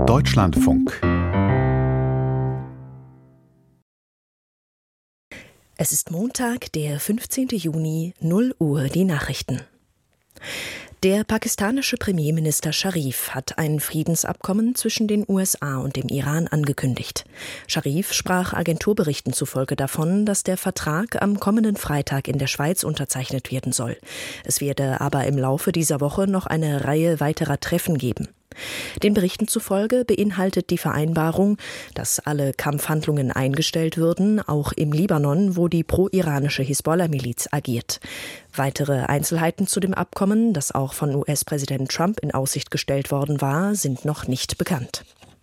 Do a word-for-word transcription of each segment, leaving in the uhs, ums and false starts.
Deutschlandfunk. Es ist Montag, der fünfzehnten Juni, null Uhr, die Nachrichten. Der pakistanische Premierminister Scharif hat ein Friedensabkommen zwischen den U S A und dem Iran angekündigt. Scharif sprach Agenturberichten zufolge davon, dass der Vertrag am kommenden Freitag in der Schweiz unterzeichnet werden soll. Es werde aber im Laufe dieser Woche noch eine Reihe weiterer Treffen geben. Den Berichten zufolge beinhaltet die Vereinbarung, dass alle Kampfhandlungen eingestellt würden, auch im Libanon, wo die pro-iranische Hisbollah-Miliz agiert. Weitere Einzelheiten zu dem Abkommen, das auch von U S-Präsident Trump in Aussicht gestellt worden war, sind noch nicht bekannt.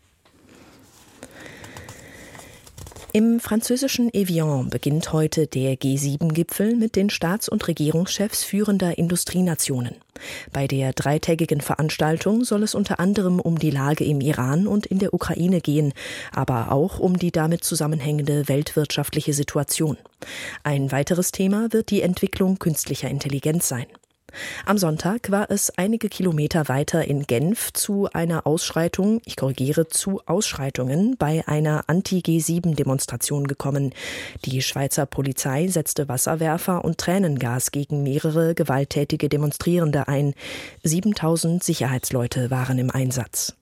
Im französischen Evian beginnt heute der G sieben Gipfel mit den Staats- und Regierungschefs führender Industrienationen. Bei der dreitägigen Veranstaltung soll es unter anderem um die Lage im Iran und in der Ukraine gehen, aber auch um die damit zusammenhängende weltwirtschaftliche Situation. Ein weiteres Thema wird die Entwicklung künstlicher Intelligenz sein. Am Sonntag war es einige Kilometer weiter in Genf zu einer Ausschreitung, ich korrigiere, zu Ausschreitungen bei einer Anti-G sieben Demonstration gekommen. Die Schweizer Polizei setzte Wasserwerfer und Tränengas gegen mehrere gewalttätige Demonstrierende ein. siebentausend Sicherheitsleute waren im Einsatz.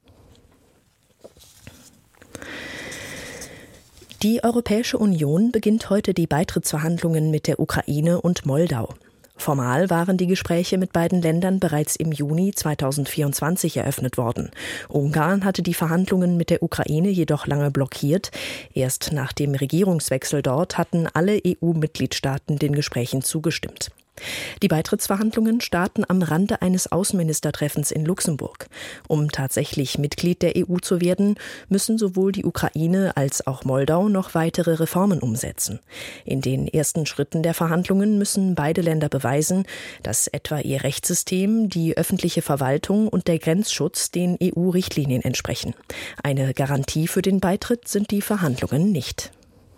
Die Europäische Union beginnt heute die Beitrittsverhandlungen mit der Ukraine und Moldau. Formal waren die Gespräche mit beiden Ländern bereits im Juni zweitausendvierundzwanzig eröffnet worden. Ungarn hatte die Verhandlungen mit der Ukraine jedoch lange blockiert. Erst nach dem Regierungswechsel dort hatten alle E U-Mitgliedstaaten den Gesprächen zugestimmt. Die Beitrittsverhandlungen starten am Rande eines Außenministertreffens in Luxemburg. Um tatsächlich Mitglied der E U zu werden, müssen sowohl die Ukraine als auch Moldau noch weitere Reformen umsetzen. In den ersten Schritten der Verhandlungen müssen beide Länder beweisen, dass etwa ihr Rechtssystem, die öffentliche Verwaltung und der Grenzschutz den E U-Richtlinien entsprechen. Eine Garantie für den Beitritt sind die Verhandlungen nicht.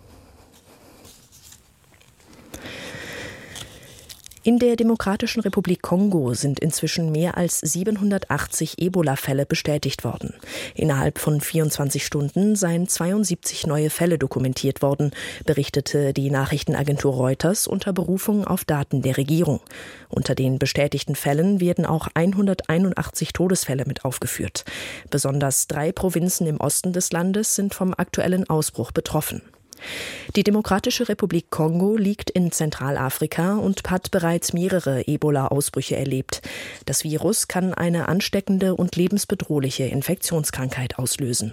In der Demokratischen Republik Kongo sind inzwischen mehr als siebenhundertachtzig Ebola-Fälle bestätigt worden. Innerhalb von vierundzwanzig Stunden seien zweiundsiebzig neue Fälle dokumentiert worden, berichtete die Nachrichtenagentur Reuters unter Berufung auf Daten der Regierung. Unter den bestätigten Fällen werden auch hunderteinundachtzig Todesfälle mit aufgeführt. Besonders drei Provinzen im Osten des Landes sind vom aktuellen Ausbruch betroffen. Die Demokratische Republik Kongo liegt in Zentralafrika und hat bereits mehrere Ebola-Ausbrüche erlebt. Das Virus kann eine ansteckende und lebensbedrohliche Infektionskrankheit auslösen.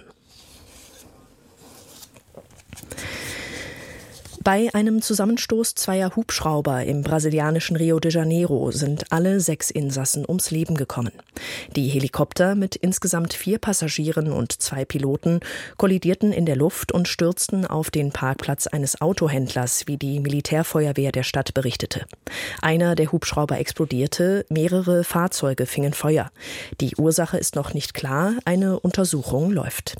Bei einem Zusammenstoß zweier Hubschrauber im brasilianischen Rio de Janeiro sind alle sechs Insassen ums Leben gekommen. Die Helikopter mit insgesamt vier Passagieren und zwei Piloten kollidierten in der Luft und stürzten auf den Parkplatz eines Autohändlers, wie die Militärfeuerwehr der Stadt berichtete. Einer der Hubschrauber explodierte, mehrere Fahrzeuge fingen Feuer. Die Ursache ist noch nicht klar, eine Untersuchung läuft.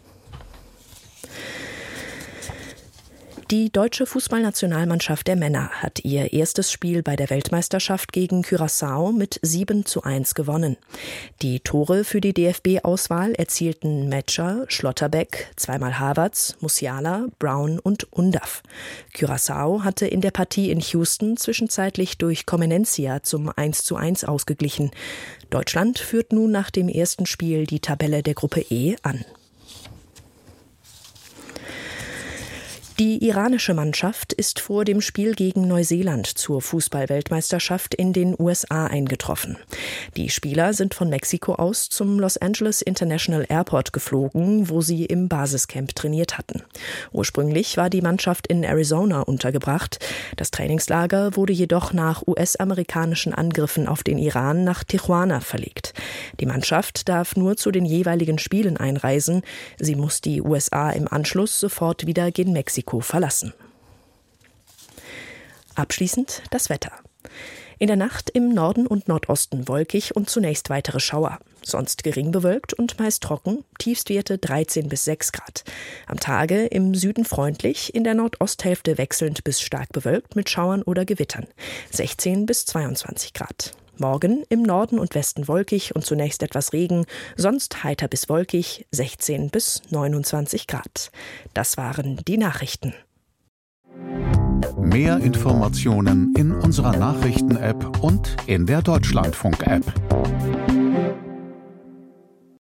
Die deutsche Fußballnationalmannschaft der Männer hat ihr erstes Spiel bei der Weltmeisterschaft gegen Curaçao mit sieben zu eins gewonnen. Die Tore für die D F B-Auswahl erzielten Metscher, Schlotterbeck, zweimal Havertz, Musiala, Brown und Undav. Curaçao hatte in der Partie in Houston zwischenzeitlich durch Comenencia zum eins zu eins ausgeglichen. Deutschland führt nun nach dem ersten Spiel die Tabelle der Gruppe E an. Die iranische Mannschaft ist vor dem Spiel gegen Neuseeland zur Fußball-Weltmeisterschaft in den U S A eingetroffen. Die Spieler sind von Mexiko aus zum Los Angeles International Airport geflogen, wo sie im Basiscamp trainiert hatten. Ursprünglich war die Mannschaft in Arizona untergebracht. Das Trainingslager wurde jedoch nach U S-amerikanischen Angriffen auf den Iran nach Tijuana verlegt. Die Mannschaft darf nur zu den jeweiligen Spielen einreisen. Sie muss die U S A im Anschluss sofort wieder gen Mexiko verlassen. Abschließend das Wetter. In der Nacht im Norden und Nordosten wolkig und zunächst weitere Schauer. Sonst gering bewölkt und meist trocken, Tiefstwerte dreizehn bis sechs Grad. Am Tage im Süden freundlich, in der Nordosthälfte wechselnd bis stark bewölkt mit Schauern oder Gewittern. sechzehn bis zweiundzwanzig Grad. Morgen im Norden und Westen wolkig und zunächst etwas Regen, sonst heiter bis wolkig, sechzehn bis neunundzwanzig Grad. Das waren die Nachrichten. Mehr Informationen in unserer Nachrichten-App und in der Deutschlandfunk-App.